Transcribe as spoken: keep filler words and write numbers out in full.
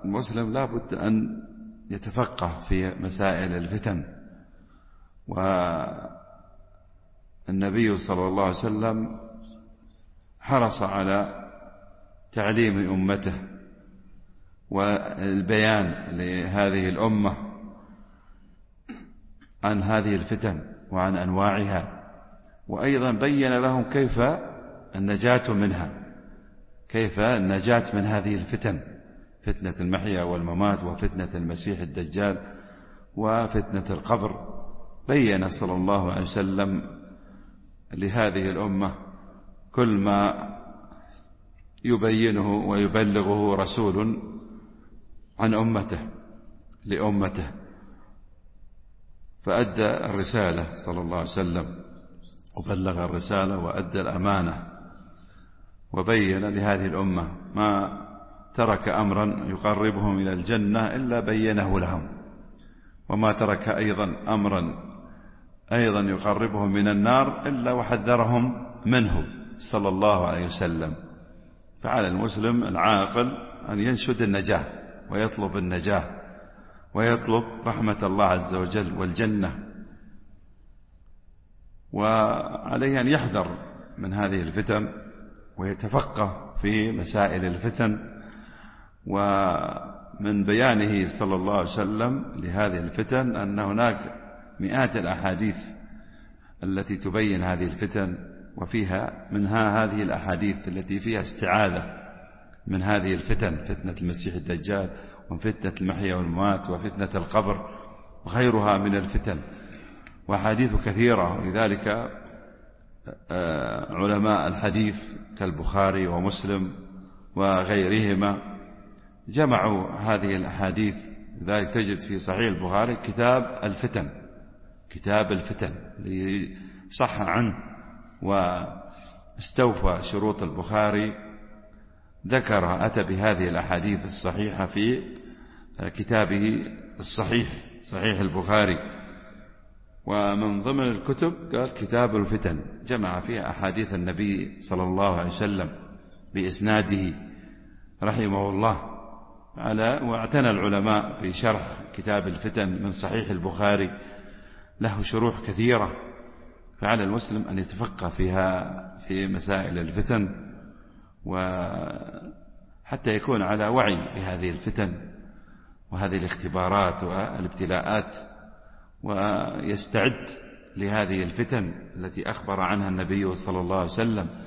المسلم لا بد أن يتفقه في مسائل الفتن. والنبي صلى الله عليه وسلم حرص على تعليم أمته والبيان لهذه الأمة عن هذه الفتن وعن أنواعها، وأيضا بين لهم كيف النجاة منها، كيف النجاة من هذه الفتن، فتنة المحيا والممات وفتنة المسيح الدجال وفتنة القبر. بين صلى الله عليه وسلم لهذه الأمة كل ما يبينه ويبلغه رسول عن أمته لأمته، فأدى الرسالة صلى الله عليه وسلم وبلغ الرسالة وأدى الأمانة، وبين لهذه الأمة ما ترك أمرا يقربهم إلى الجنة إلا بينه لهم، وما ترك أيضا أمرا أيضا يقربهم من النار إلا وحذرهم منه صلى الله عليه وسلم. فعلى المسلم العاقل أن ينشد النجاة ويطلب النجاة ويطلب رحمة الله عز وجل والجنة، وعليه أن يحذر من هذه الفتن ويتفقه في مسائل الفتن. ومن بيانه صلى الله عليه وسلم لهذه الفتن أن هناك مئات الأحاديث التي تبين هذه الفتن، وفيها منها هذه الأحاديث التي فيها استعاذة من هذه الفتن، فتنة المسيح الدجال وفتنة المحيا والممات وفتنة القبر وغيرها من الفتن، وأحاديث كثيرة. ولذلك علماء الحديث كالبخاري ومسلم وغيرهما جمعوا هذه الأحاديث. لذلك تجد في صحيح البخاري كتاب الفتن، كتاب الفتن صح عنه واستوفى شروط البخاري، ذكر أتى بهذه الأحاديث الصحيحة في كتابه الصحيح صحيح البخاري. ومن ضمن الكتب قال كتاب الفتن، جمع فيها أحاديث النبي صلى الله عليه وسلم بإسناده رحمه الله. على واعتنى العلماء في شرح كتاب الفتن من صحيح البخاري، له شروح كثيرة، فعلى المسلم أن يتفقه فيها في مسائل الفتن، وحتى يكون على وعي بهذه الفتن وهذه الاختبارات والابتلاءات، ويستعد لهذه الفتن التي أخبر عنها النبي صلى الله عليه وسلم